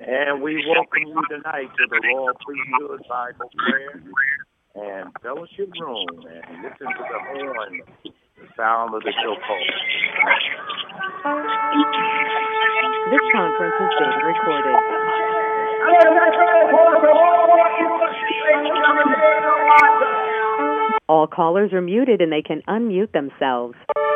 And we welcome you tonight to the Royal Priesthood Bible Prayer and Fellowship Room. And listen to the horn, the sound of the shofar. This conference is being recorded. All callers are muted and they can unmute themselves.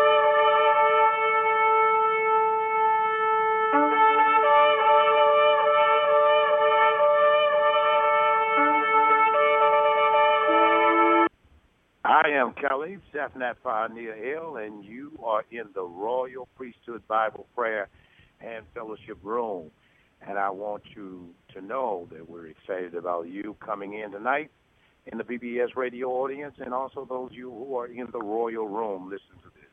I am Kelly, Safnat Pioneer L, and you are in the Royal Priesthood Bible Prayer and Fellowship Room. And I want you to know that we're excited about you coming in tonight in the BBS radio audience, and also those of you who are in the Royal Room. Listen to this.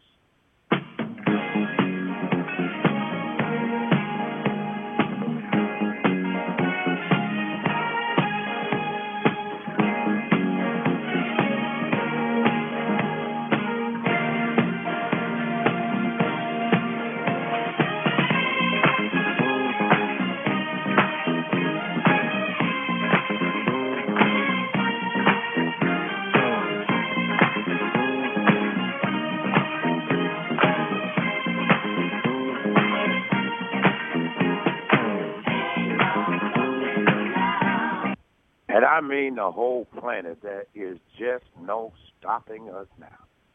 And I mean the whole planet. There is just no stopping us now.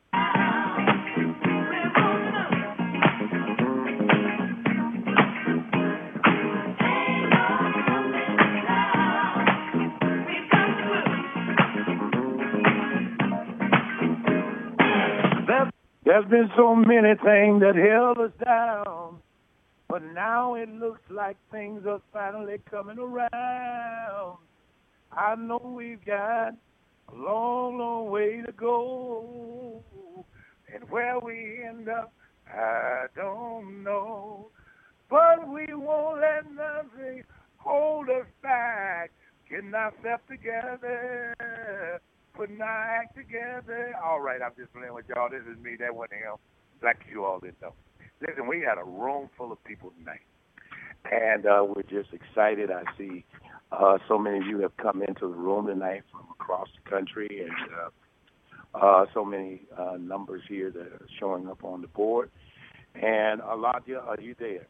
There's been so many things that held us down, but now it looks like things are finally coming around. I know we've got a long, long way to go, and where we end up, I don't know. But we won't let nothing hold us back. Getting ourselves together, putting our act together. All right, I'm just playing with y'all. This is me. That wasn't him. Like you all didn't know. Listen, we had a room full of people tonight, and we're just excited. I see so many of you have come into the room tonight from across the country, and so many numbers here that are showing up on the board. And Aladia, are you there?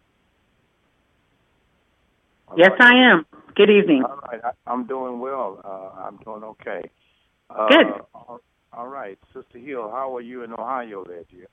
Yes, I am. Good evening. All right, I'm doing well. I'm doing okay. Good. All right, Sister Hill, how are you in Ohio there, dear?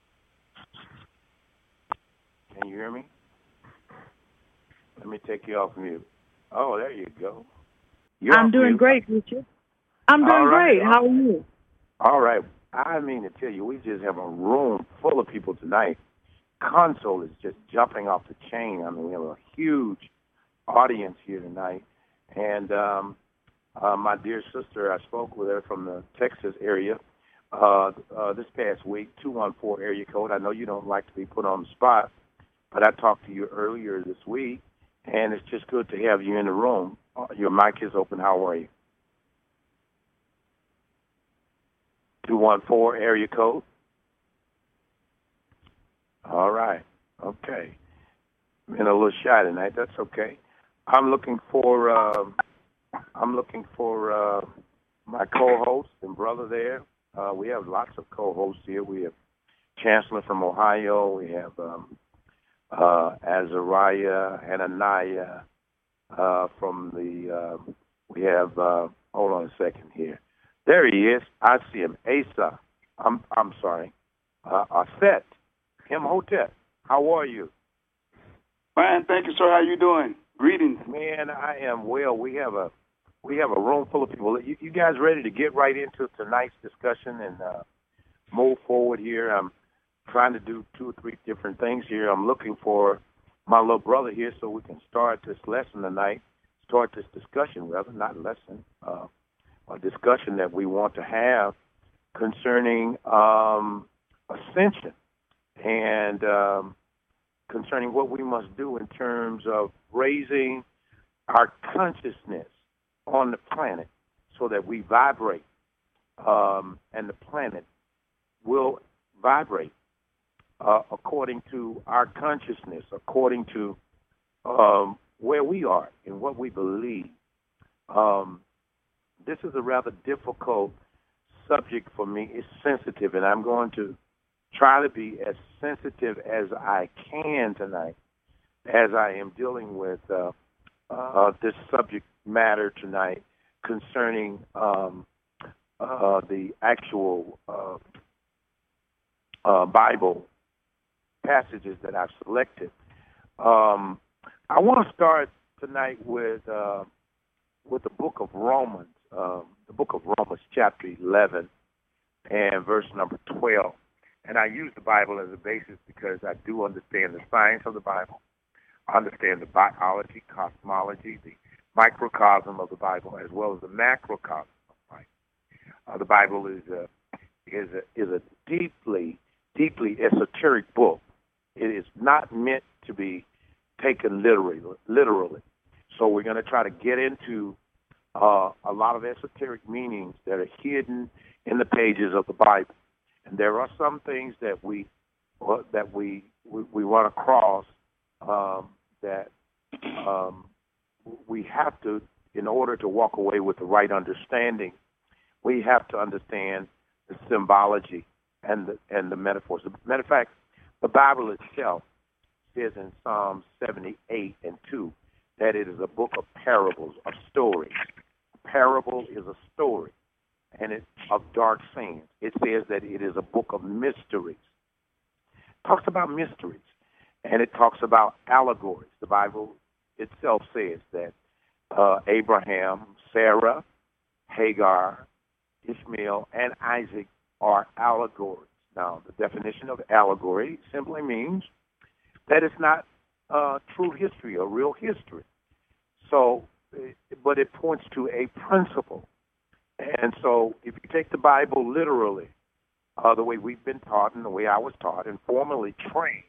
Can you hear me? Let me take you off mute. Oh, there you go. I'm doing great, Richard. I'm doing great. How are you? All right. I mean to tell you, we just have a room full of people tonight. Console is just jumping off the chain. I mean, we have a huge audience here tonight. And my dear sister, I spoke with her from the Texas area this past week, 214 area code. I know you don't like to be put on the spot, but I talked to you earlier this week. And it's just good to have you in the room. Your mic is open. How are you? 214 area code. All right. Okay. Been a little shy tonight. That's okay. I'm looking for my co-host and brother there. We have lots of co-hosts here. We have Chancellor from Ohio. We have Azariah, Hananiah, from the, we have, hold on a second here. There he is. I see him. Asa. I'm sorry. Aset. Imhotep. How are you? Fine, thank you, sir. How you doing? Greetings. Man, I am well. We have a room full of people. You guys ready to get right into tonight's discussion and move forward here? I'm trying to do 2 or 3 different things here. I'm looking for my little brother here so we can start this lesson tonight, start this discussion, rather, not lesson, a discussion that we want to have concerning ascension and concerning what we must do in terms of raising our consciousness on the planet so that we vibrate, and the planet will vibrate according to our consciousness, according to where we are and what we believe. This is a rather difficult subject for me. It's sensitive, and I'm going to try to be as sensitive as I can tonight as I am dealing with this subject matter tonight concerning the actual Bible passages that I've selected. I want to start tonight with the book of Romans, chapter 11 and verse number 12. And I use the Bible as a basis because I do understand the science of the Bible. I understand the biology, cosmology, the microcosm of the Bible, as well as the macrocosm of the Bible. The Bible is a deeply esoteric book. It is not meant to be taken literally. So we're going to try to get into a lot of esoteric meanings that are hidden in the pages of the Bible. And there are some things that we run across that we have to, in order to walk away with the right understanding, we have to understand the symbology and the metaphors. As a matter of fact, the Bible itself says in Psalm 78 and 2 that it is a book of parables, of stories. A parable is a story, and it's of dark sayings. It says that it is a book of mysteries. It talks about mysteries, and it talks about allegories. The Bible itself says that Abraham, Sarah, Hagar, Ishmael, and Isaac are allegories. Now, the definition of allegory simply means that it's not true history or real history. So, but it points to a principle. And so if you take the Bible literally, the way we've been taught and the way I was taught and formally trained,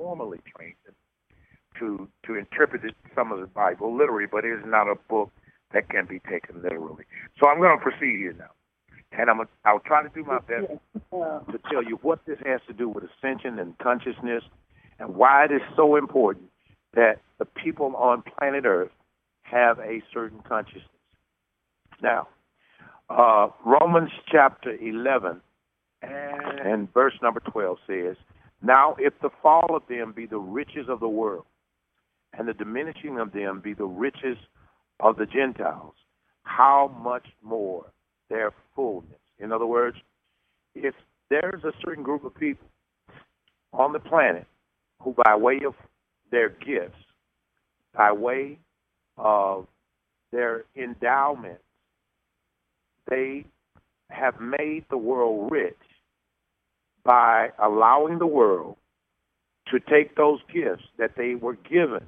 to interpret some of the Bible literally, but it is not a book that can be taken literally. So I'm going to proceed here now. And I'll try to do my best to tell you what this has to do with ascension and consciousness and why it is so important that the people on planet Earth have a certain consciousness. Now, Romans chapter 11 and verse number 12 says, "Now if the fall of them be the riches of the world, and the diminishing of them be the riches of the Gentiles, how much more their fullness?" In other words, if there's a certain group of people on the planet who by way of their gifts, by way of their endowments, they have made the world rich by allowing the world to take those gifts that they were given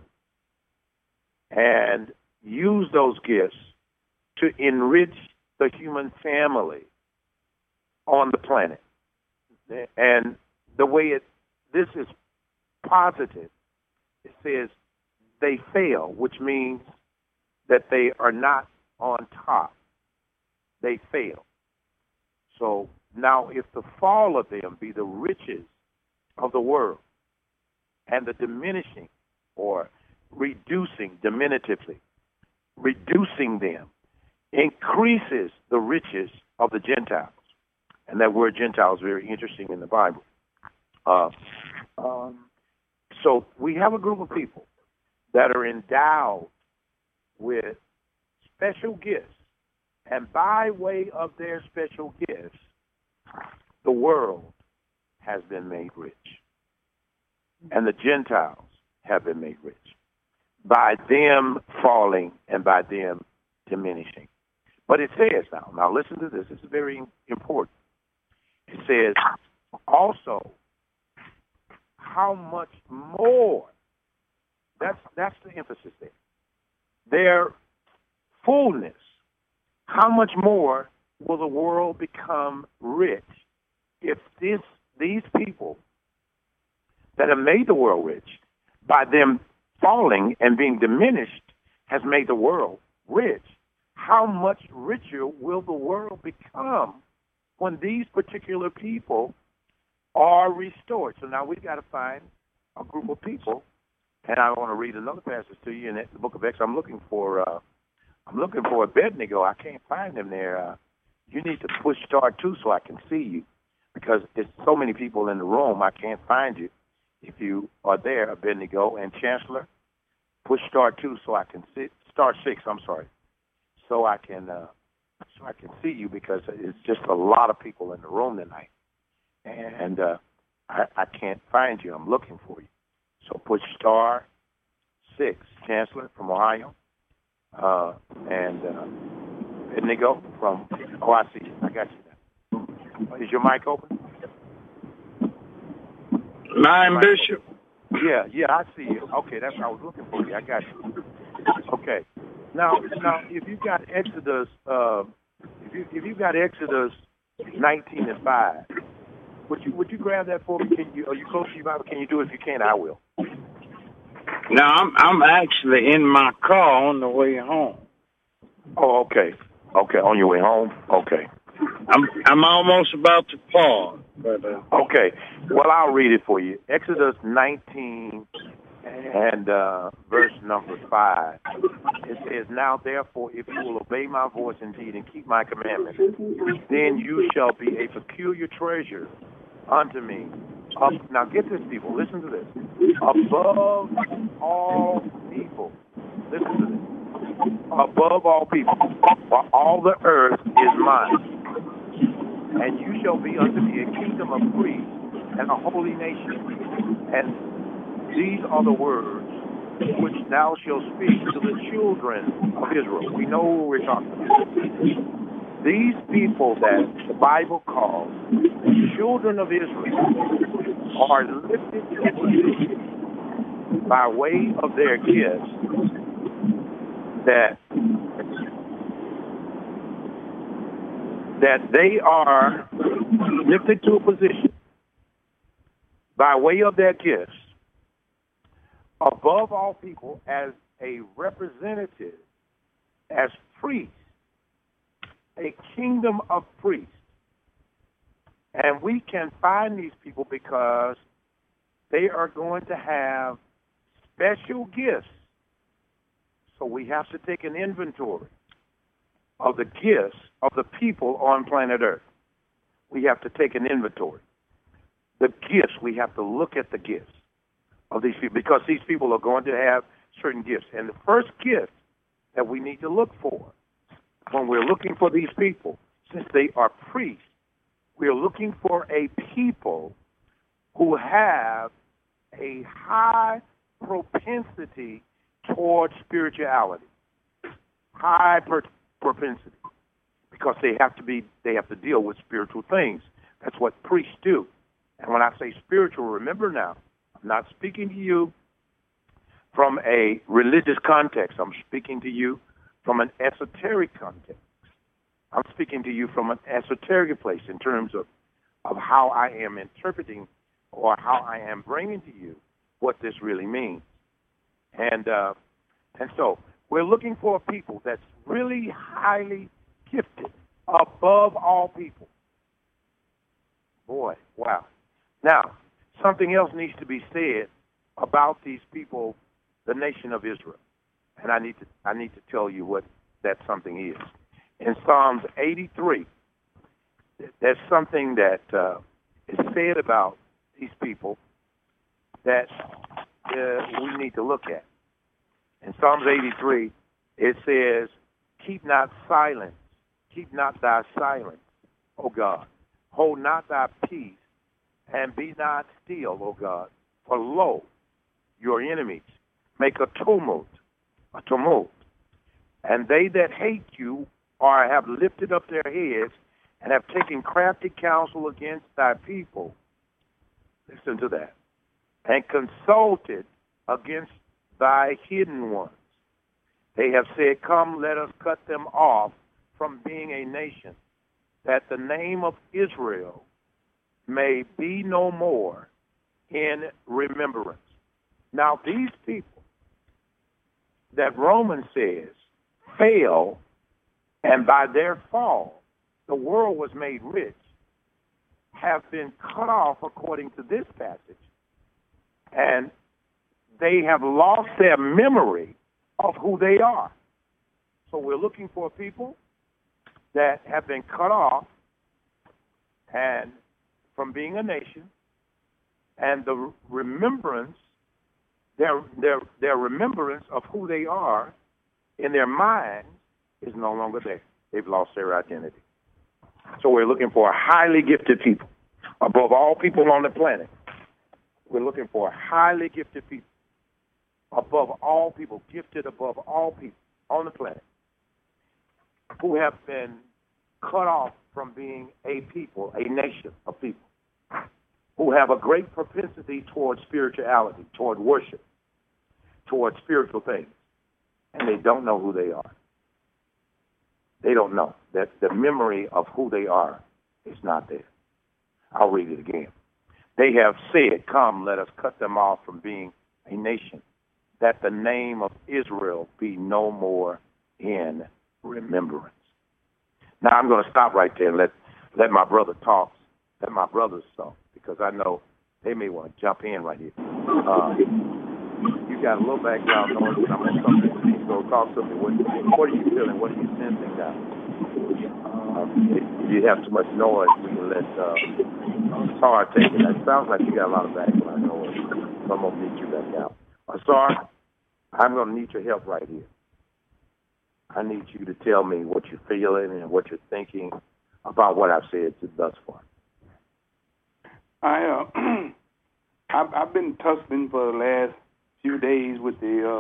and use those gifts to enrich the human family on the planet. And the way this is positive, it says they fail, which means that they are not on top. They fail. So now if the fall of them be the riches of the world, and the diminishing or reducing, diminutively, reducing them, increases the riches of the Gentiles. And that word Gentile is very interesting in the Bible. So we have a group of people that are endowed with special gifts. And by way of their special gifts, the world has been made rich. And the Gentiles have been made rich by them falling and by them diminishing. But it says now listen to this. This is very important. It says also how much more, that's the emphasis there, their fullness, how much more will the world become rich if these people that have made the world rich, by them falling and being diminished, has made the world rich? How much richer will the world become when these particular people are restored? So now we've got to find a group of people And I want to read another passage to you in the book of Exodus. I'm looking for Abednego. I can't find him there. You need to push star 2 so I can see you, because there's so many people in the room. I can't find you. If you are there, Abednego and Chancellor, push star 2 so I can see. Star 6. I'm sorry, so I can see you, because it's just a lot of people in the room tonight, and I can't find you. I'm looking for you. So push star 6, Chancellor from Ohio, and Abednego from, I see you. I got you now. Is your mic open? Nine Bishop. Yeah, I see you. Okay, that's what I was looking for you. I got you. Okay. Now, if you got Exodus, if you got Exodus 19:5, would you grab that for me? Are you close to your Bible? Can you do it? If you can, I will. No, I'm actually in my car on the way home. Oh, okay. Okay, on your way home. Okay. I'm almost about to pause. But, okay. Well, I'll read it for you. Exodus 19 and verse number 5. It says, "Now therefore, if you will obey my voice indeed and keep my commandments, then you shall be a peculiar treasure unto me." Now get this, people. Listen to this. Above all people. Listen to this. Above all people. For all the earth is mine. And you shall be unto me a kingdom of priests and a holy nation. And these are the words which thou shalt speak to the children of Israel. We know who we're talking about. These people that the Bible calls the children of Israel are lifted to a position by way of their gifts that they are lifted to a position by way of their gifts above all people as a representative, as priests, a kingdom of priests. And we can find these people because they are going to have special gifts. So we have to take an inventory of the gifts of the people on planet Earth. We have to take an inventory. The gifts, we have to look at the gifts of these people, because these people are going to have certain gifts. And the first gift that we need to look for when we're looking for these people, since they are priests, we're looking for a people who have a high propensity towards spirituality, high propensity, because they have to deal with spiritual things. That's what priests do. And when I say spiritual, remember now, I'm not speaking to you from a religious context. I'm speaking to you from an esoteric context. I'm speaking to you from an esoteric place in terms of how I am interpreting or how I am bringing to you what this really means. And so we're looking for a people that's really highly gifted, above all people. Boy, wow. Now, something else needs to be said about these people, the nation of Israel. And I need to tell you what that something is. In Psalms 83, there's something that is said about these people that we need to look at. In Psalms 83, it says, keep not thy silence, O God. Hold not thy peace, and be not still, O God. For lo, your enemies make a tumult, and they that hate you have lifted up their heads and have taken crafty counsel against thy people. Listen to that. And consulted against thy hidden ones. They have said, come, let us cut them off from being a nation, that the name of Israel may be no more in remembrance. Now, these people that Romans says fail, and by their fall, the world was made rich, have been cut off according to this passage. And they have lost their memory of who they are. So we're looking for people that have been cut off and from being a nation, and the remembrance, their remembrance of who they are in their minds is no longer there. They've lost their identity. So we're looking for highly gifted people above all people on the planet. We're looking for highly gifted people above all people, gifted above all people on the planet, who have been cut off from being a people, a nation of people, who have a great propensity toward spirituality, toward worship, toward spiritual things, and they don't know who they are. They don't know that the memory of who they are is not there. I'll read it again. They have said, "Come, let us cut them off from being a nation, that the name of Israel be no more in remembrance." Now I'm going to stop right there and let my brother talk, let my brothers talk, because I know they may want to jump in right here. You got a little background noise, but I'm going to come to you. So talk to me. What are you feeling? What are you sensing now? If you have too much noise, we can let Asar take it. It sounds like you got a lot of background noise, so I'm going to meet you back out. Asar, I'm going to need your help right here. I need you to tell me what you're feeling and what you're thinking about what I've said thus far. I've been tussling for the last few days with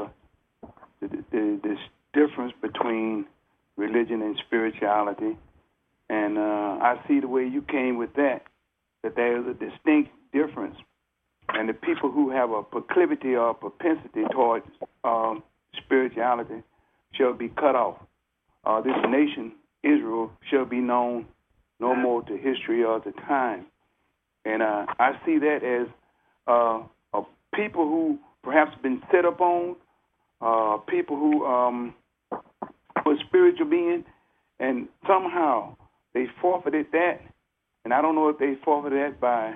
this difference between religion and spirituality, and I see the way you came with that there's a distinct difference, and the people who have a proclivity or propensity towards spirituality shall be cut off. This nation, Israel, shall be known no more to history or to time. And I see that as people who perhaps been set upon, people who were spiritual beings, and somehow they forfeited that. And I don't know if they forfeited that by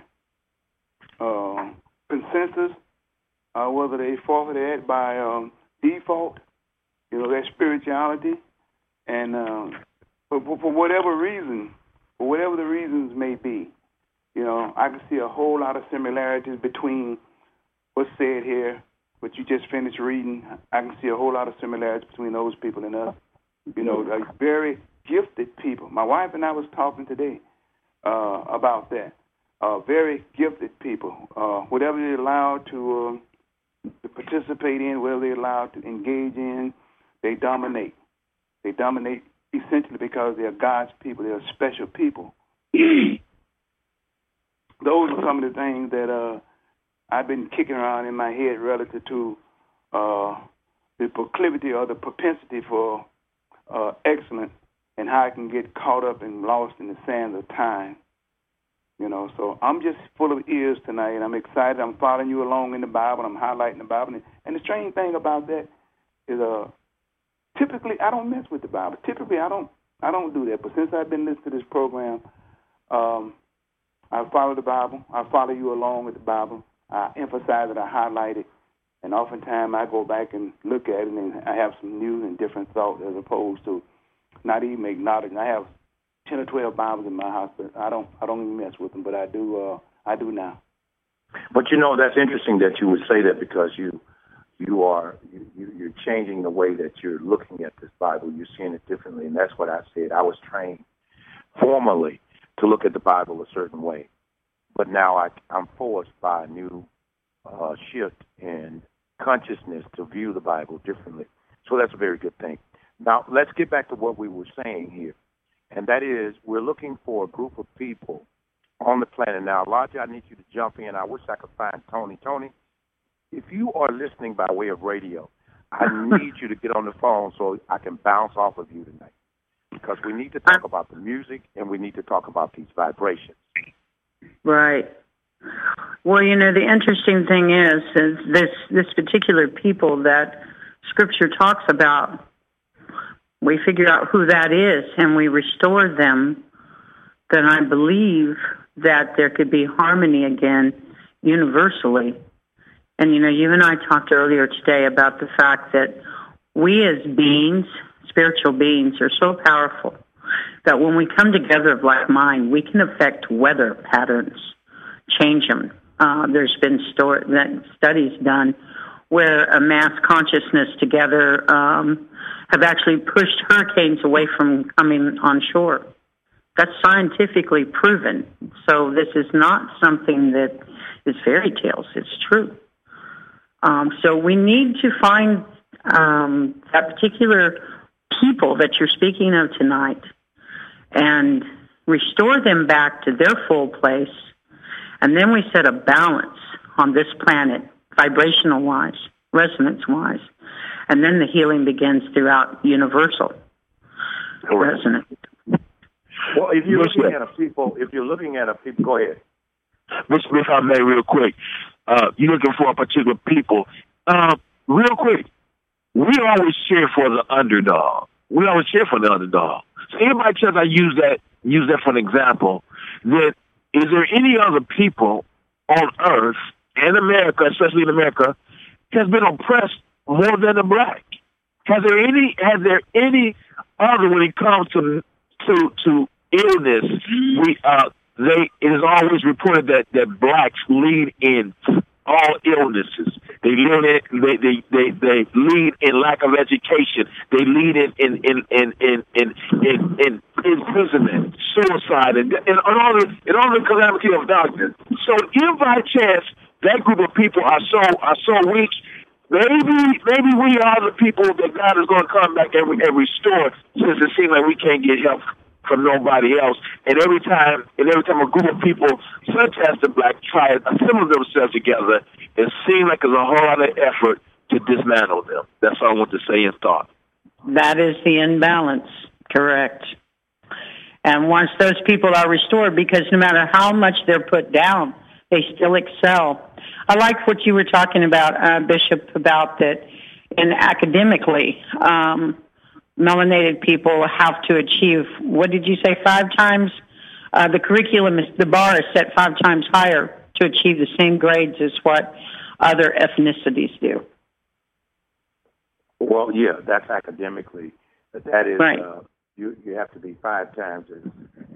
consensus, whether they forfeited that by default, their spirituality. And for whatever reason, for whatever the reasons may be, I can see a whole lot of similarities between what's said here, what you just finished reading. I can see a whole lot of similarities between those people and us. Like very gifted people. My wife and I was talking today about that. Very gifted people. Whatever they're allowed to participate in, whatever they're allowed to engage in, they dominate. They dominate essentially because they're God's people. They're special people. Those are some of the things that I've been kicking around in my head relative to the proclivity or the propensity for excellence and how I can get caught up and lost in the sands of time. So I'm just full of ears tonight, and I'm excited. I'm following you along in the Bible. I'm highlighting the Bible. And the strange thing about that is typically I don't mess with the Bible. Typically I don't do that. But since I've been listening to this program, I follow the Bible. I follow you along with the Bible. I emphasize it. I highlight it. And oftentimes I go back and look at it, and I have some new and different thoughts as opposed to not even acknowledging. I have 10 or 12 Bibles in my house, but I don't even mess with them. But I do now. But that's interesting that you would say that, because you're changing the way that you're looking at this Bible. You're seeing it differently, and that's what I said. I was trained formally to look at the Bible a certain way, but now I'm forced by a new shift in consciousness to view the Bible differently. So that's a very good thing. Now let's get back to what we were saying here, and that is we're looking for a group of people on the planet. Now, Elijah, I need you to jump in. I wish I could find Tony. Tony, if you are listening by way of radio, I need you to get on the phone so I can bounce off of you tonight, because we need to talk about the music and we need to talk about these vibrations. Right. Well, the interesting thing is this particular people that Scripture talks about, we figure out who that is and we restore them, then I believe that there could be harmony again universally. And, you and I talked earlier today about the fact that we as beings, spiritual beings, are so powerful that when we come together of like mind, we can affect weather patterns, change them. There's been studies done where a mass consciousness together have actually pushed hurricanes away from coming on shore. That's scientifically proven. So this is not something that is fairy tales. It's true. So we need to find that particular people that you're speaking of tonight and restore them back to their full place. And then we set a balance on this planet, vibrational-wise, resonance-wise. And then the healing begins throughout universal resonance. Well, if you're looking at a people, go ahead. Mr. Smith, I may real quick. You're looking for a particular people. Real quick, we always cheer for the underdog. So anybody chance I use that for an example, that is there any other people on earth and America, especially in America, has been oppressed more than the black? Has there any other when it comes to illness? It is always reported that blacks lead in all illnesses. They lead in lack of education. They lead in imprisonment, suicide, and all the calamity of darkness. So if by chance that group of people are so weak, maybe we are the people that God is going to come back and restore, since it seems like we can't get help from nobody else. And every time a group of people such as the black try to assemble themselves together, it seems like there's a whole lot of effort to dismantle them. That's all I want to say in thought. That is the imbalance, correct. And once those people are restored, because no matter how much they're put down, they still excel. I like what you were talking about, Bishop, about that in academically, melanated people have to achieve, what did you say, 5 times? The curriculum, the bar is set 5 times higher to achieve the same grades as what other ethnicities do. Well, yeah, that's academically. But that is, right. You have to be 5 times as,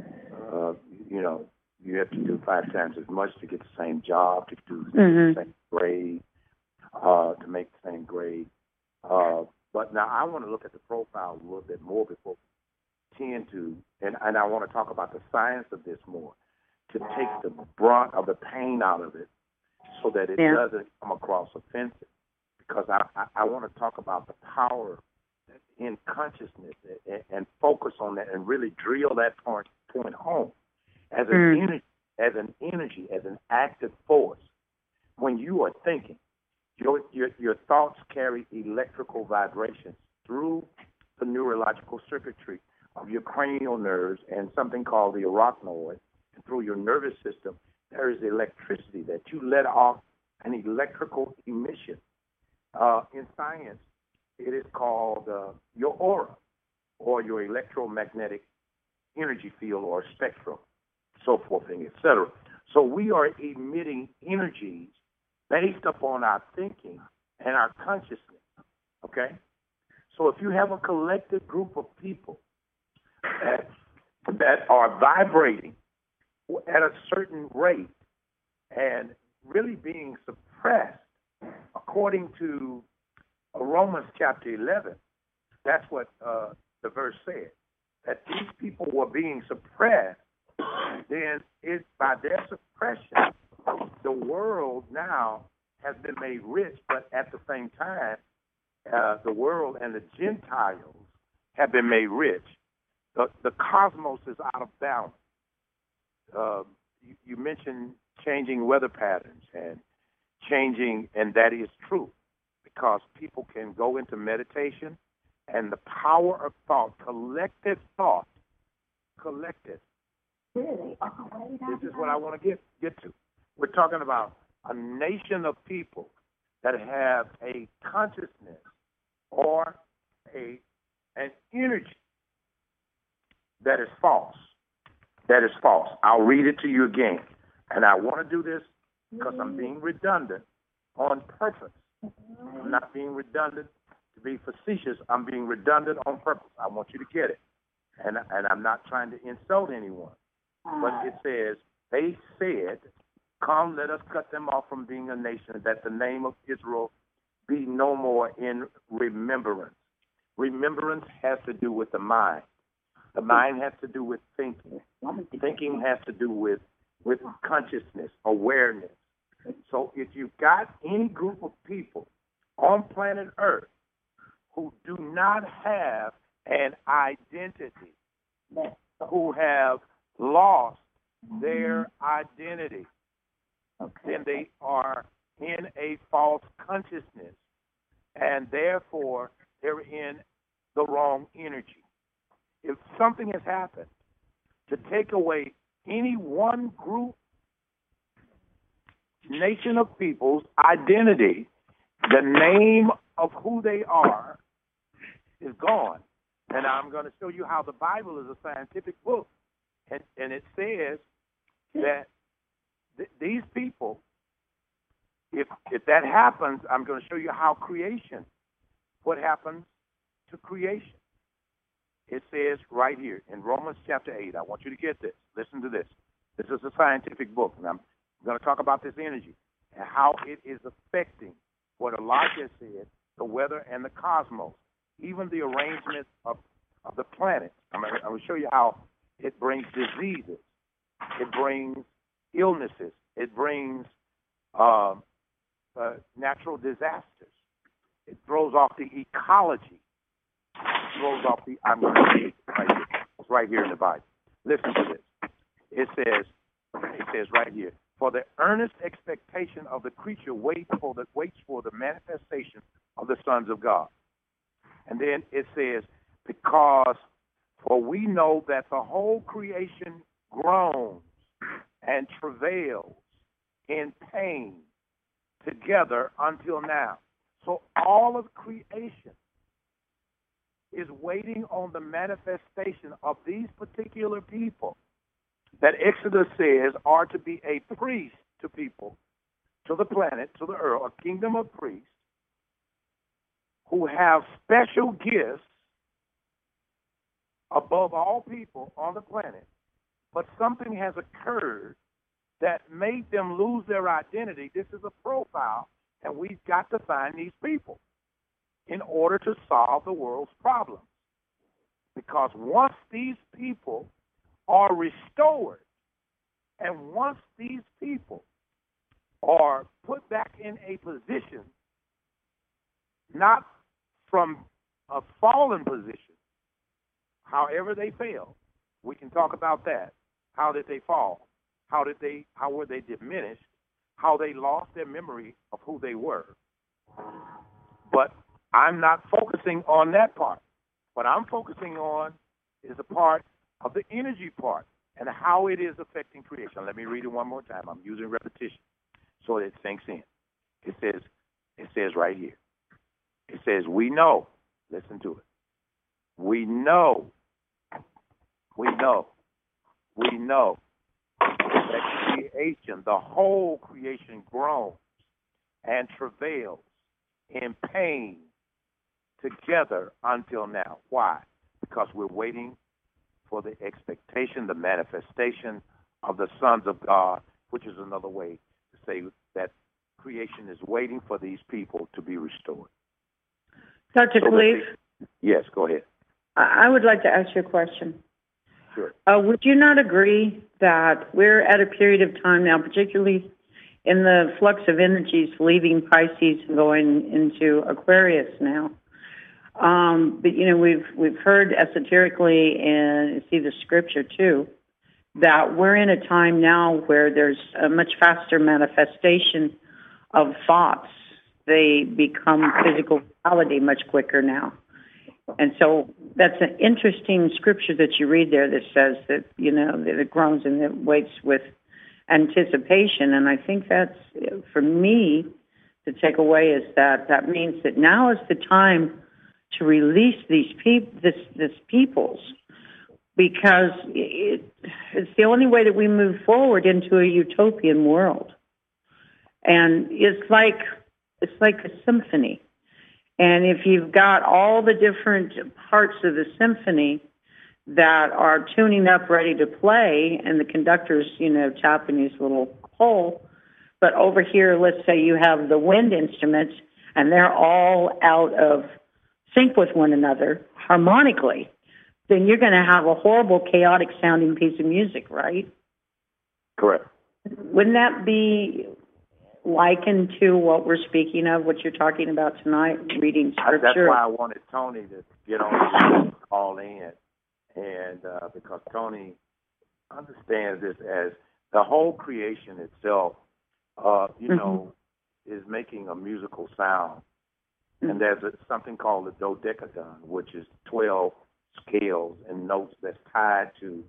you have to do 5 times as much to get the same job, to do the same grade, to make the same grade. But now I want to look at the profile a little bit more before we tend to, and I want to talk about the science of this more, to take the brunt of the pain out of it so that it doesn't come across offensive. Because I want to talk about the power in consciousness and focus on that and really drill that point home as an energy, as an active force. When you are thinking, your thoughts carry electrical vibrations through the neurological circuitry of your cranial nerves and something called the arachnoid. And through your nervous system, there is electricity that you let off, an electrical emission. In science, it is called your aura or your electromagnetic energy field or spectrum, so forth, and et cetera. So we are emitting energies based upon our thinking and our consciousness, okay? So if you have a collective group of people that are vibrating at a certain rate and really being suppressed, according to Romans chapter 11, that's what the verse said, that these people were being suppressed, then it's by their suppression, the world now has been made rich, but at the same time, the world and the Gentiles have been made rich. The cosmos is out of balance. You mentioned changing weather patterns and changing, and that is true, because people can go into meditation and the power of thought, collective thought, this is what I want to get to. We're talking about a nation of people that have a consciousness or an energy that is false. That is false. I'll read it to you again. And I want to do this because I'm being redundant, on purpose. I'm not being redundant to be facetious. I'm being redundant on purpose. I want you to get it. And I'm not trying to insult anyone. But it says, they said, come, let us cut them off from being a nation, that the name of Israel be no more in remembrance. Remembrance has to do with the mind. The mind has to do with thinking. Thinking has to do with consciousness, awareness. So if you've got any group of people on planet Earth who do not have an identity, who have lost their identity, then they are in a false consciousness, and therefore they're in the wrong energy. If something has happened to take away any one group, nation of people's identity, the name of who they are is gone. And I'm going to show you how the Bible is a scientific book. And it says that these people, if that happens, I'm going to show you how creation, what happens to creation. It says right here in Romans chapter 8. I want you to get this. Listen to this. This is a scientific book, and I'm going to talk about this energy and how it is affecting what Elijah said, the weather and the cosmos, even the arrangement of the planet. I'm going to show you how it brings diseases, it brings illnesses, it brings natural disasters, it throws off the ecology. Throws off the. I'm going to read it right here. It's right here in the Bible. Listen to this. It says right here. For the earnest expectation of the creature waits for the manifestation of the sons of God. And then it says, because for we know that the whole creation groans and travails in pain together until now. So all of creation is waiting on the manifestation of these particular people that Exodus says are to be a priest to people, to the planet, to the earth, a kingdom of priests who have special gifts above all people on the planet. But something has occurred that made them lose their identity. This is a profile, and we've got to find these people in order to solve the world's problems. Because once these people are restored, and once these people are put back in a position, not from a fallen position, however they failed, we can talk about that. How did they fall? How were they diminished? How they lost their memory of who they were. But I'm not focusing on that part. What I'm focusing on is a part of the energy part and how it is affecting creation. Let me read it one more time. I'm using repetition so it sinks in. It says right here. It says, we know. Listen to it. We know that creation, the whole creation groans and travails in pain together until now. Why? Because we're waiting for the expectation, the manifestation of the sons of God, which is another way to say that creation is waiting for these people to be restored. Dr. Khalif? Yes, go ahead. I would like to ask you a question. Sure. Would you not agree that we're at a period of time now, particularly in the flux of energies leaving Pisces and going into Aquarius now? But we've heard esoterically and see the scripture too that we're in a time now where there's a much faster manifestation of thoughts. They become physical reality much quicker now. And so that's an interesting scripture that you read there that says that, that it groans and it waits with anticipation. And I think that's, for me, to take away is that means that now is the time to release these this peoples, because it's the only way that we move forward into a utopian world. And it's like it's like a symphony. And if you've got all the different parts of the symphony that are tuning up, ready to play, and the conductor's, tapping his little hole, but over here, let's say you have the wind instruments, and they're all out of sync with one another harmonically, then you're going to have a horrible, chaotic sounding piece of music, right? Correct. Wouldn't that be likened to what we're speaking of, what you're talking about tonight, reading scripture? That's why I wanted Tony to get on and call in, and because Tony understands this as the whole creation itself, is making a musical sound. And there's something called the dodecadon, which is 12 scales and notes that's tied to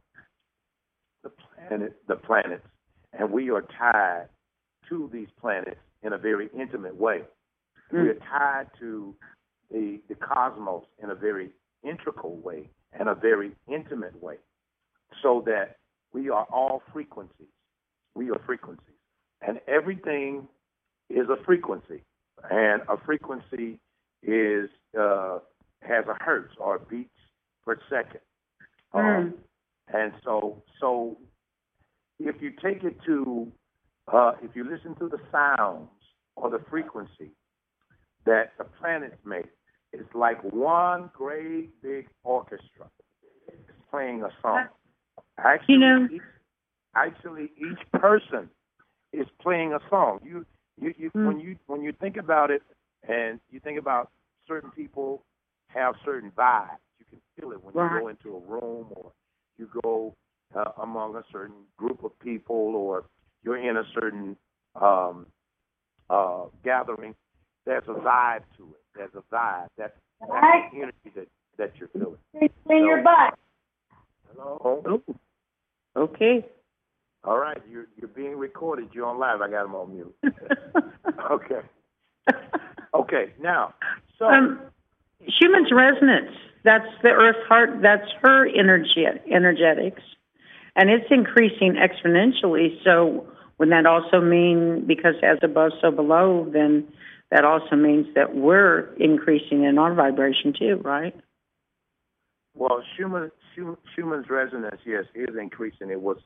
the planets, and we are tied to these planets in a very intimate way. We are tied to the cosmos in a very integral way and a very intimate way, so that we are all frequencies. We are frequencies, and everything is a frequency, and a frequency is has a hertz or beats per second. And so if you take it to, if you listen to the sounds or the frequency that the planets make, it's like one great big orchestra. It's playing a song. Actually, each person is playing a song. When you think about it, and you think about certain people have certain vibes, you can feel it when you go into a room, or you go among a certain group of people, or you're in a certain gathering. There's a vibe to it. There's a vibe. That's the energy that you're feeling. In your butt. Hello? Oh. Okay. All right. You're being recorded. You're on live. I got him on mute. Okay. Okay. Now, so Schumann's resonance. That's the Earth's heart. That's her energetics, and it's increasing exponentially. So, wouldn't that also mean, because as above, so below, then that also means that we're increasing in our vibration too, right? Well, Schumann's resonance, yes, is increasing. It was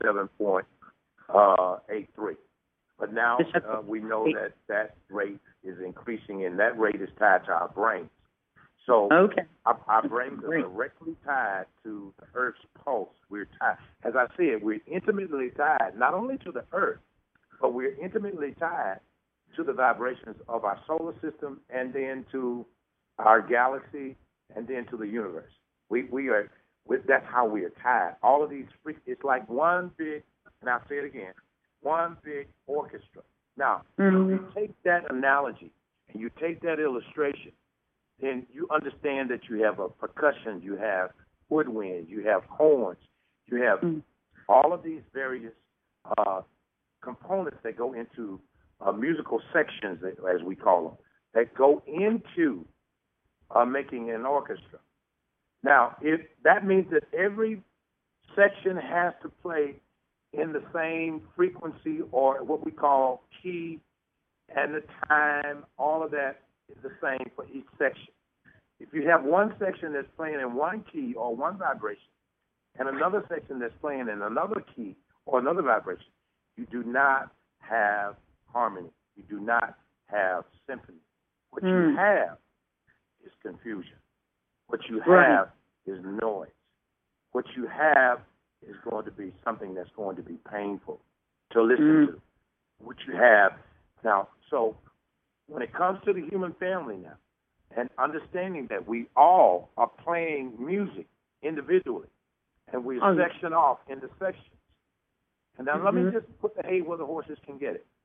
7.83, but now we know that rate is increasing, and that rate is tied to our brains. So our brains are directly tied to the Earth's pulse. We're tied. As I said, we're intimately tied not only to the Earth, but we're intimately tied to the vibrations of our solar system, and then to our galaxy, and then to the universe. We are. That's how we are tied. All of these, it's like one big, and I'll say it again, one big orchestra. Now, if you take that analogy and you take that illustration, then you understand that you have a percussion, you have woodwind, you have horns, you have all of these various components that go into musical sections, as we call them, that go into making an orchestra. Now, that means that every section has to play in the same frequency, or what we call key, and the time, all of that is the same for each section. If you have one section that's playing in one key or one vibration, and another section that's playing in another key or another vibration, you do not have harmony. You do not have symphony. What you have is confusion. What you have is noise. What you have is going to be something that's going to be painful to listen to. What you have now, so when it comes to the human family now, and understanding that we all are playing music individually, and we section off into sections. And now let me just put the hay where the horses can get it.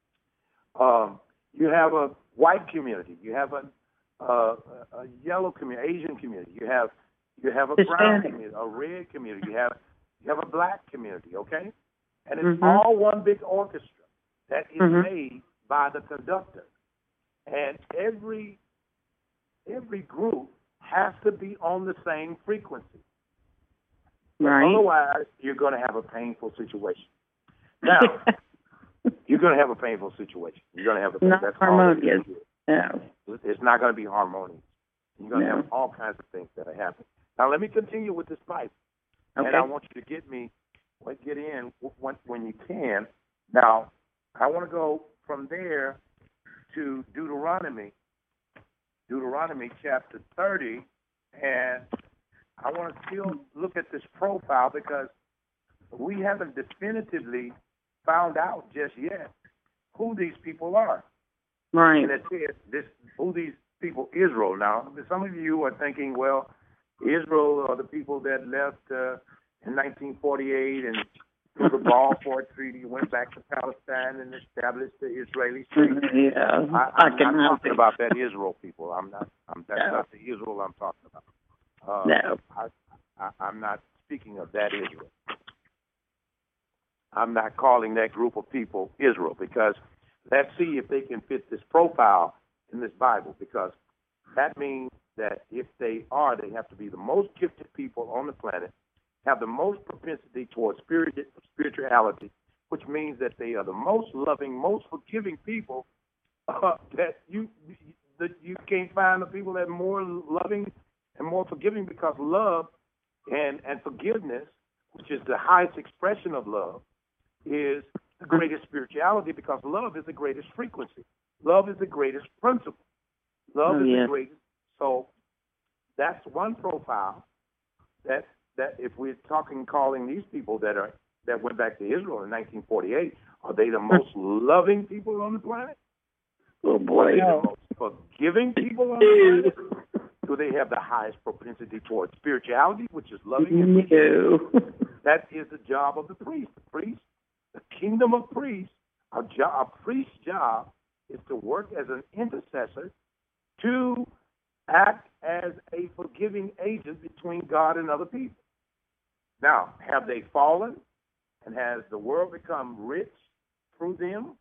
You have a white community. You have a yellow community, Asian community. You have a brown community, a red community. You have a black community, okay? And it's all one big orchestra that is made by the conductor. And every group has to be on the same frequency. Right. Otherwise, you're going to have a painful situation. Now, you're going to have a painful situation. You're going to have a not harmonious. No. It's not going to be harmonious. You're going to No. have all kinds of things that are happening. Now, let me continue with this Bible. Okay. And I want you to get in when you can. Now, I want to go from there to Deuteronomy chapter 30, and I want to still look at this profile because we haven't definitively found out just yet who these people are. Right. And it says who these people, Israel. Now, some of you are thinking, well, Israel are the people that left in 1948 and through the Balfour Treaty went back to Palestine and established the Israeli state. Yeah, I'm not talking about that Israel people. That's not the Israel I'm talking about. No. I'm not speaking of that Israel. I'm not calling that group of people Israel because let's see if they can fit this profile in this Bible, because that means that if they are, they have to be the most gifted people on the planet, have the most propensity towards spirituality, which means that they are the most loving, most forgiving people that you can't find the people that are more loving and more forgiving, because love and forgiveness, which is the highest expression of love, is the greatest spirituality, because love is the greatest frequency. Love is the greatest principle. Love is the greatest. So that's one profile that if we're calling these people that went back to Israel in 1948, are they the most loving people on the planet? Oh boy. Are they the most forgiving people on the planet? Do they have the highest propensity towards spirituality, which is loving and forgiving? That is the job of the priest. The kingdom of priests, a priest's job is to work as an intercessor, to act as a forgiving agent between God and other people. Now, have they fallen, and has the world become rich through them?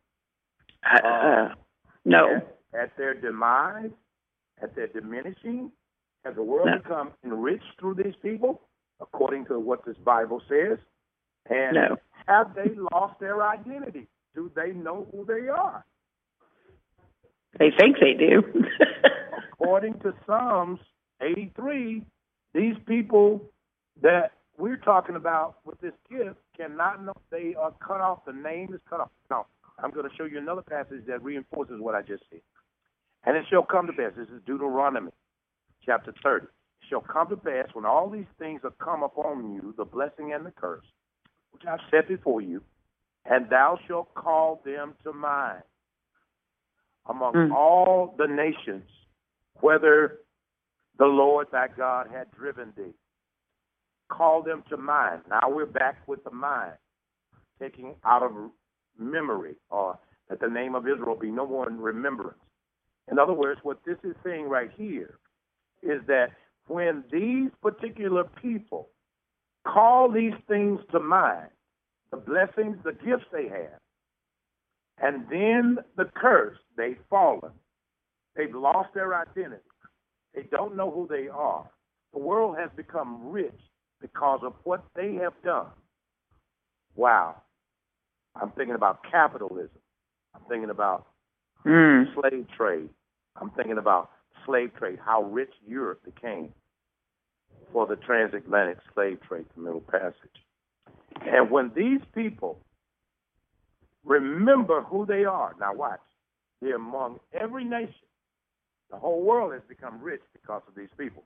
No. At their demise, at their diminishing, has the world become enriched through these people, according to what this Bible says? And have they lost their identity? Do they know who they are? They think they do. According to Psalms 83, these people that we're talking about with this gift cannot know they are cut off. The name is cut off. Now, I'm going to show you another passage that reinforces what I just said. And it shall come to pass, this is Deuteronomy chapter 30. It shall come to pass when all these things are come upon you, the blessing and the curse, which I've set before you, and thou shalt call them to mind among all the nations, whether the Lord thy God had driven thee. Call them to mind. Now we're back with the mind, taking out of memory, or that the name of Israel be no more in remembrance. In other words, what this is saying right here is that when these particular people call these things to mind, the blessings, the gifts they have, and then the curse, they've fallen. They've lost their identity. They don't know who they are. The world has become rich because of what they have done. Wow. I'm thinking about capitalism. I'm thinking about slave trade. I'm thinking about slave trade, how rich Europe became for the transatlantic slave trade, the Middle Passage. And when these people remember who they are, now watch, they're among every nation. The whole world has become rich because of these people.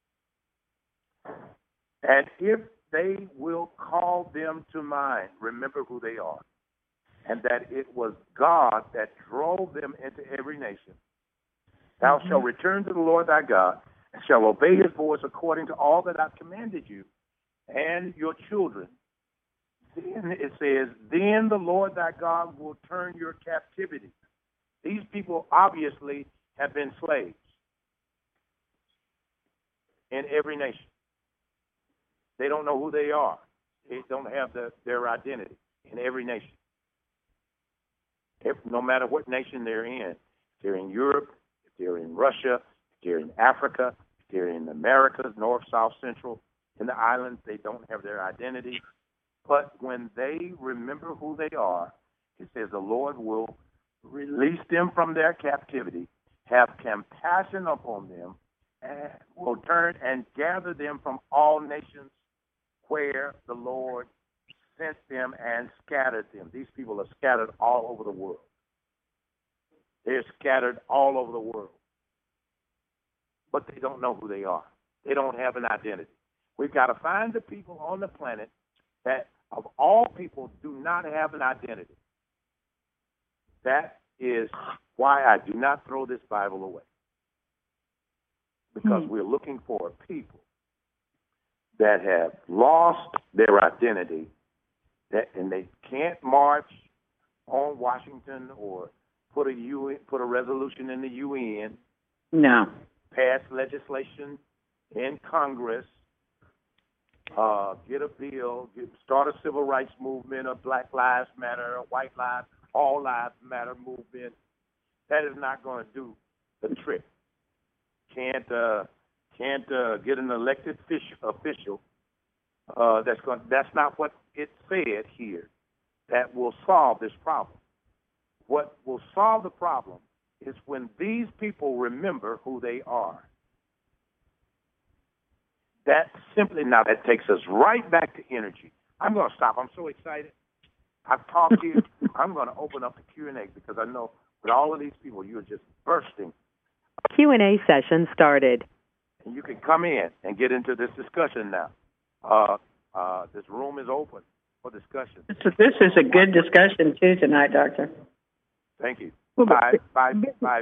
And if they will call them to mind, remember who they are, and that it was God that drove them into every nation, thou shalt return to the Lord thy God, and shall obey his voice according to all that I've commanded you and your children. Then it says, then the Lord thy God will turn your captivity. These people obviously have been slaves in every nation. They don't know who they are. They don't have their identity in every nation. No matter what nation they're in. If they're in Europe, if they're in Russia, if they're in Africa, if they're in the Americas, North, South, Central, in the islands, they don't have their identity. But when they remember who they are, it says the Lord will release them from their captivity have compassion upon them, and will turn and gather them from all nations where the Lord sent them and scattered them. These people are scattered all over the world. They're scattered all over the world. But they don't know who they are. They don't have an identity. We've got to find the people on the planet that, of all people, do not have an identity. That is why I do not throw this Bible away. Because we're looking for a people that have lost their identity, and they can't march on Washington or put a resolution in the UN. No. Pass legislation in Congress, get a bill, start a civil rights movement, a Black Lives Matter, a White Lives, All Lives Matter movement. That is not going to do the trick. Can't get an elected official. That's not what it said here. That will solve this problem. What will solve the problem is when these people remember who they are. That takes us right back to energy. I'm going to stop. I'm so excited. I've talked to you. I'm going to open up the Q&A because I know with all of these people, you're just bursting. Q&A session started. And you can come in and get into this discussion now. This room is open for discussion. This is a good discussion, too, tonight, Doctor. Thank you. By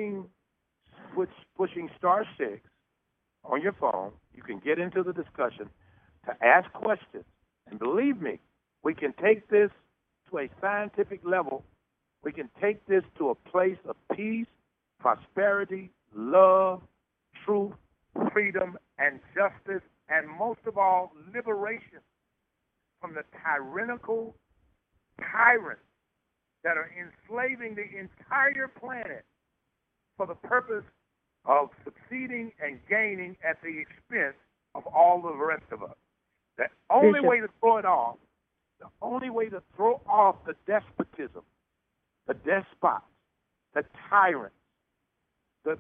pushing *6 on your phone, you can get into the discussion to ask questions. And believe me, we can take this to a scientific level. We can take this to a place of peace, prosperity, love, truth, freedom, and justice, and most of all, liberation from the tyrannical tyrants that are enslaving the entire planet for the purpose of succeeding and gaining at the expense of all the rest of us. The only way to throw it off, the only way to throw off the despotism, the despots, the tyrants, the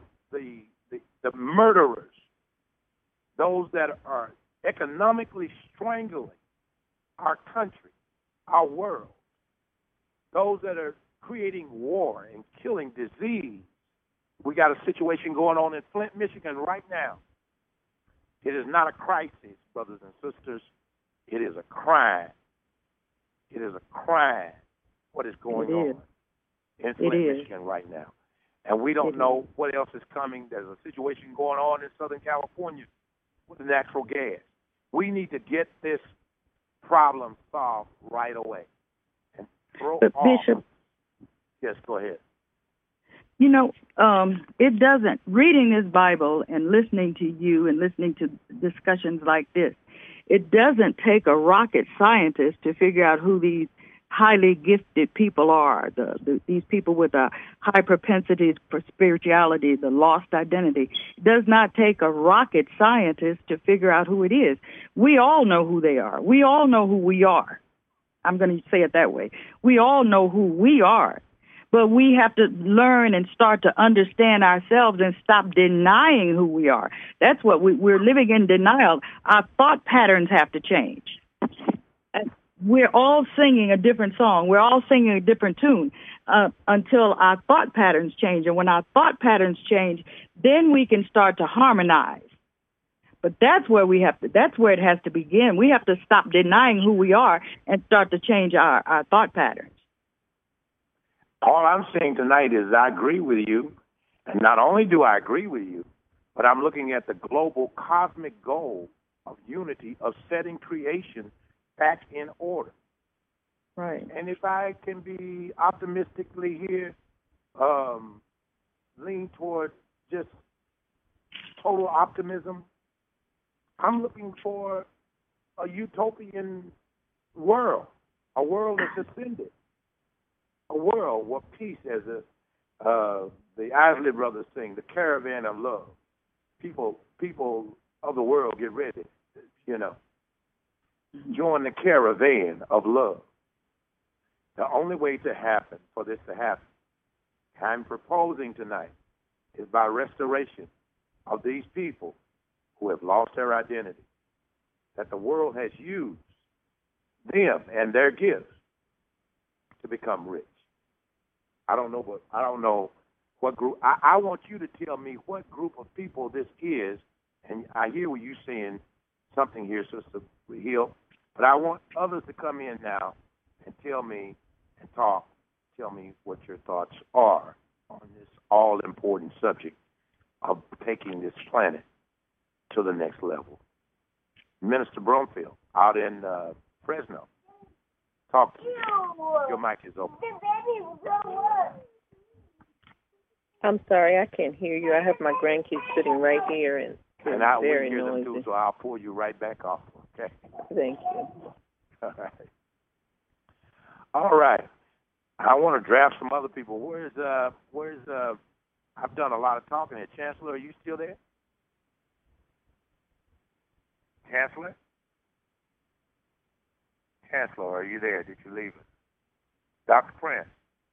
murderers, those that are economically strangling our country, our world, those that are creating war and killing disease. We got a situation going on in Flint, Michigan right now. It is not a crisis, brothers and sisters. It is a crime. It is a crime what is going on in Flint, Michigan right now. And we don't know what else is coming. There's a situation going on in Southern California with the natural gas. We need to get this problem solved right away. And throw off. Bishop, yes, go ahead. You know, it doesn't, reading this Bible and listening to you and listening to discussions like this, it doesn't take a rocket scientist to figure out who these highly gifted people are, these people with a high propensity for spirituality, the lost identity. It does not take a rocket scientist to figure out who it is. We all know who they are. We all know who we are. I'm going to say it that way. We all know who we are. But we have to learn and start to understand ourselves and stop denying who we are. That's what we're living in denial. Our thought patterns have to change. And we're all singing a different song. We're all singing a different tune until our thought patterns change. And when our thought patterns change, then we can start to harmonize. But that's where that's where it has to begin. We have to stop denying who we are and start to change our thought patterns. All I'm saying tonight is I agree with you, and not only do I agree with you, but I'm looking at the global cosmic goal of unity, of setting creation back in order. Right. And if I can be optimistically here, lean toward just total optimism, I'm looking for a utopian world, a world that's ascended. A world where peace, as the Isley Brothers sing, the caravan of love. People of the world get ready, join the caravan of love. The only way for this to happen, I'm proposing tonight is by restoration of these people who have lost their identity, that the world has used them and their gifts to become rich. I don't know what group. I want you to tell me what group of people this is, and I hear what you're saying something here, Sister Hill, but I want others to come in now and tell me and talk. Tell me what your thoughts are on this all-important subject of taking this planet to the next level. Minister Brumfield, out in Fresno, talk to me. Your mic is open. I'm sorry, I can't hear you. I have my grandkids sitting right here, and we very hear noisy. them too, so I'll pull you right back off. Okay. Thank you. All right. All right. I want to draft some other people. Where's I've done a lot of talking here. Chancellor, are you still there? Chancellor? Chancellor, are you there? Did you leave us? Dr. Prince?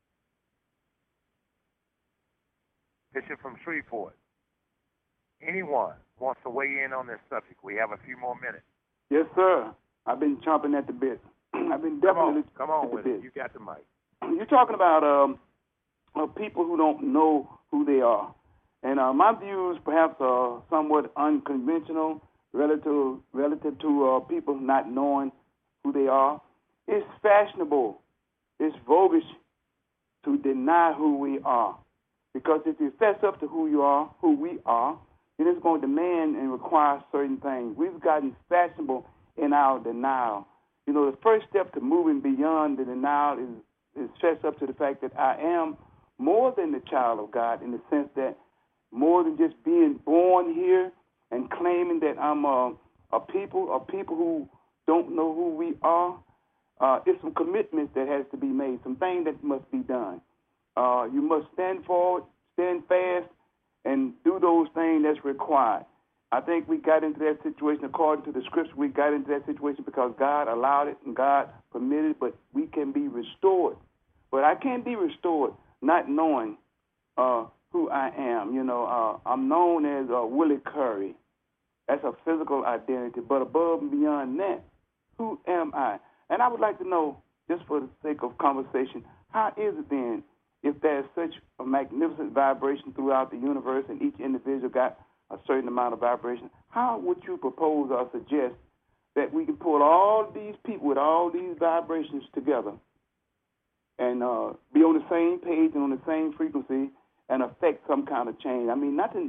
Bishop from Shreveport? Anyone wants to weigh in on this subject? We have a few more minutes. Yes, sir. I've been chomping at the bit. I've been definitely come on at the with bit. it. You got the mic. You're talking about people who don't know who they are. And my views perhaps are somewhat unconventional relative to people not knowing who they are. It's fashionable. It's voguish to deny who we are. Because if you fess up to who we are, then it's going to demand and require certain things. We've gotten fashionable in our denial. You know, the first step to moving beyond the denial is fess up to the fact that I am more than the child of God, in the sense that more than just being born here and claiming that I'm a people who don't know who we are. It's some commitments that has to be made, some things that must be done. You must stand forward, stand fast, and do those things that's required. I think we got into that situation, according to the scripture, we got into that situation because God allowed it and God permitted it, but we can be restored. But I can't be restored not knowing who I am. You know, I'm known as Willie Curry. That's a physical identity. But above and beyond that, who am I? And I would like to know, just for the sake of conversation, how is it then, if there's such a magnificent vibration throughout the universe and each individual got a certain amount of vibration, how would you propose or suggest that we can pull all these people with all these vibrations together and be on the same page and on the same frequency and affect some kind of change? I mean, nothing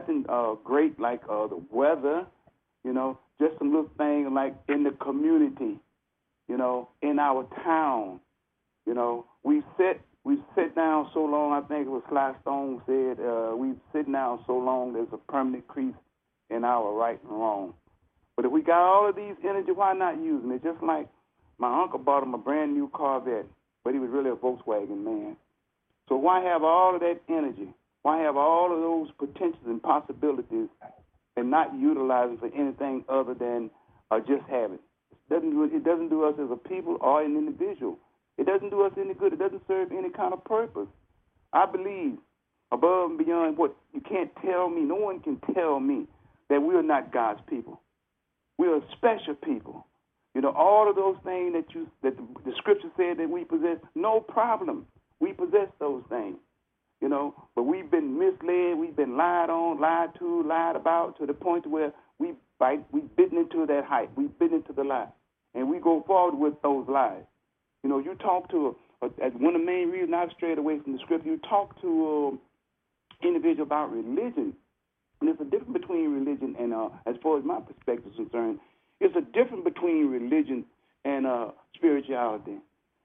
great like the weather, you know, just some little thing like in the community, you know, in our town. You know, we've sit down so long, I think it was Sly Stone said, we've sit down so long there's a permanent crease in our right and wrong. But if we got all of these energy, why not use them? It's just like my uncle bought him a brand new Corvette, but he was really a Volkswagen man. So why have all of that energy? Why have all of those potentials and possibilities and not utilize it for anything other than just have it? It doesn't do us as a people or an individual. It doesn't do us any good. It doesn't serve any kind of purpose. I believe above and beyond what you can't tell me, no one can tell me that we are not God's people. We are special people. You know, all of those things that the scripture said that we possess, no problem. We possess those things. You know, but we've been misled, we've been lied on, lied to, lied about, to the point where we've bitten into that hype, we've bitten into the lie, and we go forward with those lies. You know, you talk to one of the main reasons I've strayed away from the scripture, you talk to individual about religion, and there's a difference between religion and, as far as my perspective is concerned, it's a difference between religion and spirituality.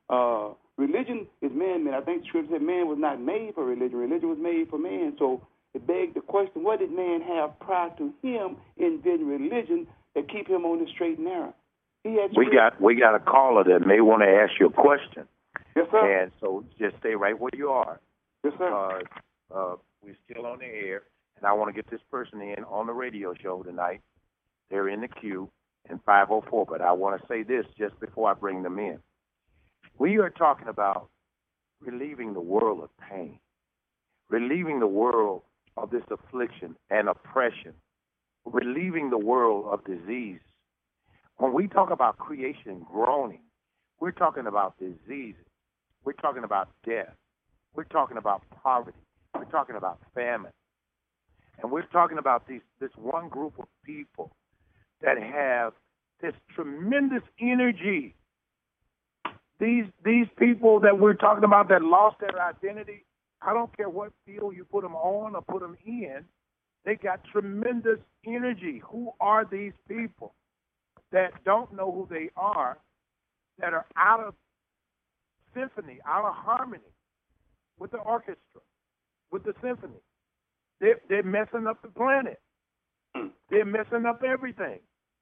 Religion is man-made. I think the scripture said man was not made for religion. Religion was made for man. So it begs the question, what did man have prior to him inventing religion that keep him on the straight and narrow? We got a caller that may want to ask you a question. Yes, sir. And so just stay right where you are. Yes, sir. We're still on the air, and I want to get this person in on the radio show tonight. They're in the queue in 504, but I want to say this just before I bring them in. We are talking about relieving the world of pain, relieving the world of this affliction and oppression, relieving the world of disease. When we talk about creation groaning, we're talking about diseases. We're talking about death. We're talking about poverty. We're talking about famine. And we're talking about this one group of people that have this tremendous energy. These people that we're talking about that lost their identity, I don't care what field you put them on or put them in, they got tremendous energy. Who are these people that don't know who they are, that are out of symphony, out of harmony with the orchestra, with the symphony? They're messing up the planet. They're messing up everything.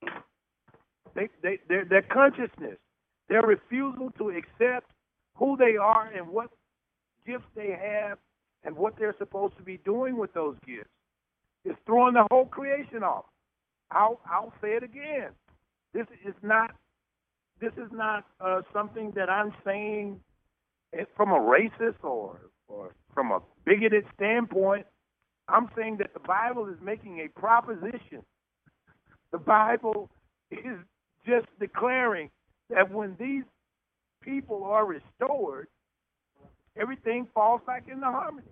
Their consciousness, their refusal to accept who they are and what gifts they have and what they're supposed to be doing with those gifts is throwing the whole creation off. I'll say it again. This is not something that I'm saying from a racist or from a bigoted standpoint. I'm saying that the Bible is making a proposition. The Bible is just declaring that when these people are restored, everything falls back into harmony.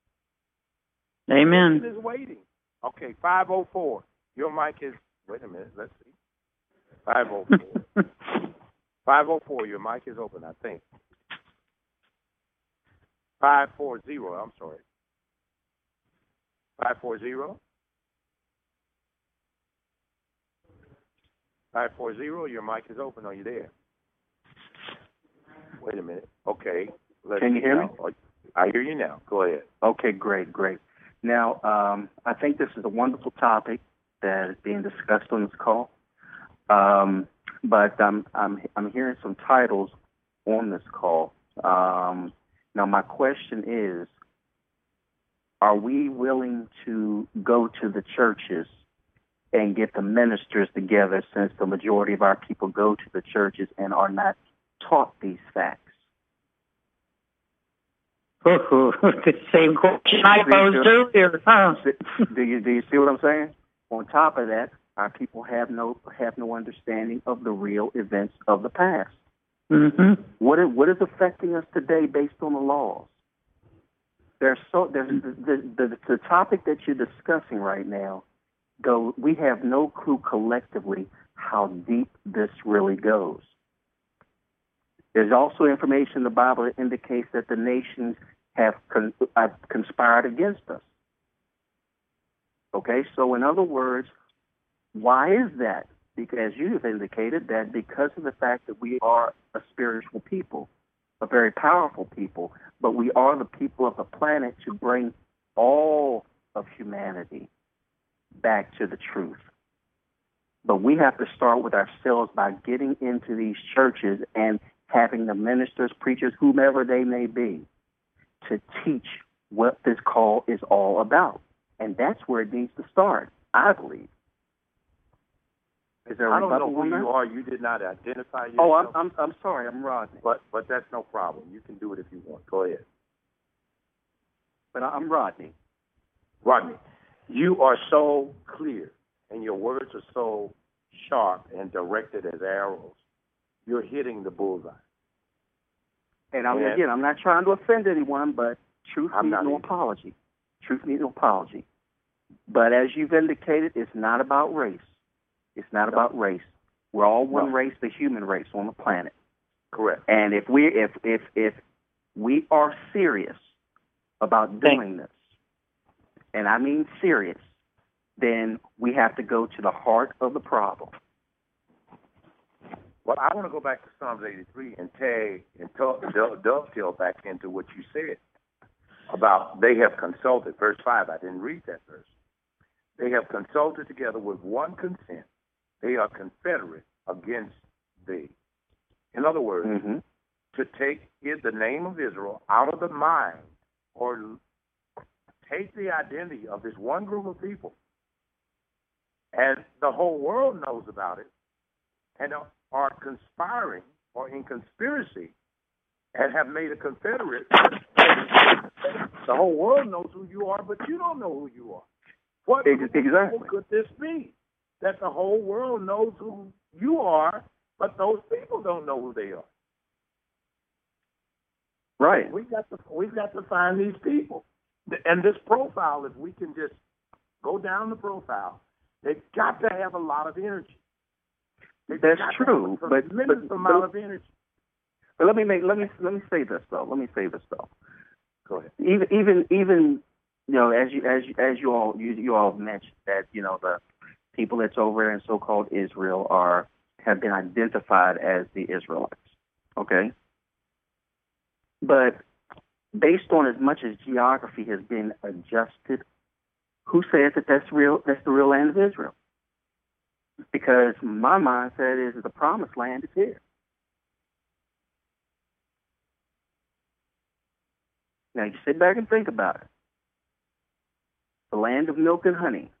Amen. Is waiting. Okay, 504. Your mic is, wait a minute, let's see. 504. 504, your mic is open, I think. 540, I'm sorry. 540? 540, your mic is open. Are you there? Wait a minute. Okay. Can you hear me? I hear you now. Go ahead. Okay, great. Now, I think this is a wonderful topic that is being discussed on this call. But I'm hearing some titles on this call. Now, my question is, are we willing to go to the churches and get the ministers together, since the majority of our people go to the churches and are not taught these facts? The same question I posed earlier. Huh? Do you see what I'm saying? On top of that, our people have no understanding of the real events of the past. Mm-hmm. What is affecting us today based on the laws? There's the topic that you're discussing right now. We have no clue collectively how deep this really goes. There's also information in the Bible that indicates that the nations have conspired against us. Okay, so in other words, why is that? Because you have indicated that because of the fact that we are a spiritual people, a very powerful people, but we are the people of the planet to bring all of humanity back to the truth. But we have to start with ourselves by getting into these churches and having the ministers, preachers, whomever they may be, to teach what this call is all about. And that's where it needs to start, I believe. Is there I don't know who you are. You did not identify yourself. Oh, I'm sorry. I'm Rodney. But that's no problem. You can do it if you want. Go ahead. But I'm Rodney. Rodney, you are so clear, and your words are so sharp and directed as arrows. You're hitting the bullseye. And I'm not trying to offend anyone, but truth needs no apology. Truth needs no apology. But as you've indicated, it's not about race. It's not about race. We're all one race, the human race on the planet. Correct. And if we are serious about doing this, and I mean serious, then we have to go to the heart of the problem. Well, I want to go back to Psalms 83 and dovetail back into what you said about they have consulted. Verse 5, I didn't read that verse. They have consulted together with one consent. They are confederate against thee. In other words, to take the name of Israel out of the mind or take the identity of this one group of people, and the whole world knows about it, and are conspiring or in conspiracy and have made a confederate The whole world knows who you are, but you don't know who you are. What Exactly. could this be? That the whole world knows who you are, but those people don't know who they are. Right. We've got to find these people. And this profile, if we can just go down the profile, they've got to have a lot of energy. That's true, but amount of energy. But let me say this though. Go ahead. Even you know, as you all mentioned that, you know, the people that's over in so-called Israel have been identified as the Israelites. Okay. But based on as much as geography has been adjusted, who says that that's the real land of Israel? Because my mindset is that the promised land is here. Now you sit back and think about it. The land of milk and honey.